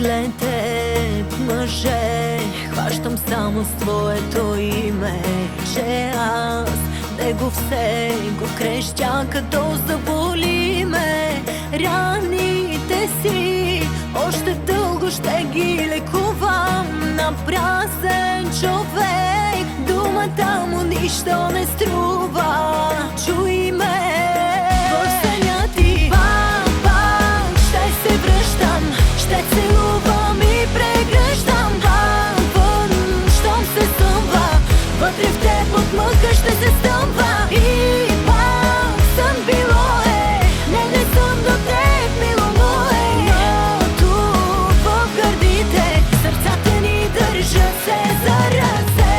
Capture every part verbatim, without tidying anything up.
След теб, мъже, хващам само с твоето име, че аз него все го крещя, като заболи ме. Раните си още дълго ще ги лекувам. На празен човек думата му нищо не струва. Чуй ме, в съня ти пак, пак ще се връщам, ще целувам и прегръщам. Пак вън, щом се съмва, вътре в теб от мъка ще се стъмва. И пак сън било е, не, не съм до теб, мило мое. Но тук в гърдите сърцата ни държат се за ръце.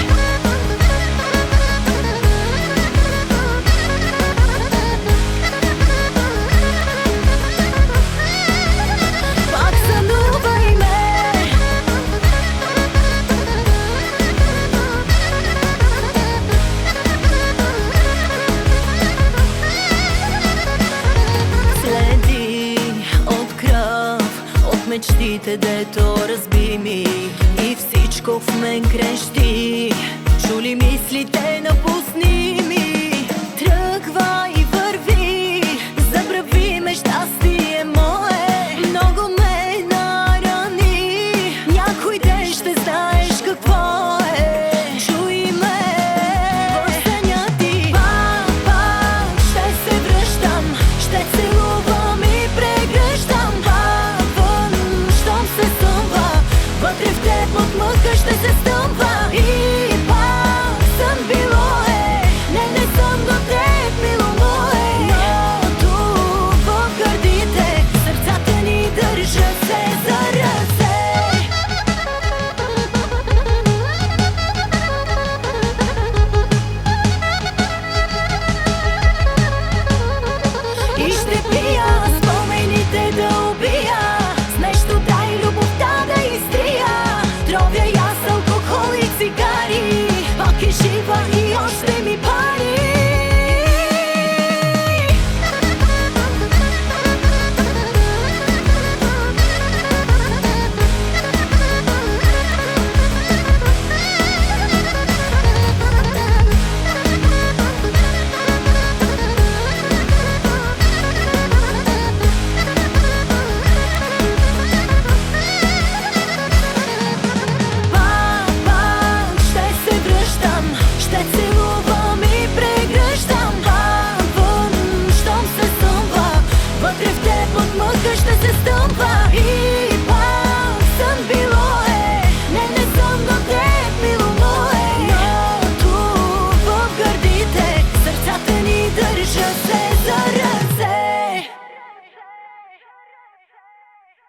Пак сънувай ме, следи от кръв, от мечтите, дето разби ми, и всичко в мен крещи. Чули мислите, напусни ми, тръгва и върви, забрави ме, щастие мое. Много ме нарани, някой ден ще знаеш какво е. Чуй ме, в съня ти пак, пак ще се връщам, ще целувам и прегръщам. Пак вън, щом се съмва, вътре в теб от мъка ще се стъмва. И пак сън било е, не, не съм до теб, мило мое. Но тук в гърдите сърцата ни държат се за ръце. И ще пия спомените да убия, с нещо дай любовта да изтрия. Тровя я с алкохол и цигари, пак е жива и още ми пари. Пак, пак ще се връщам, ще целувам и прегръщам. Пак вън, щом се съмва, вътре в теб от мъка ще се стъмва. И пак сън било е, не, не съм до теб, мило мое. Но тук в гърдите сърцата ни държат се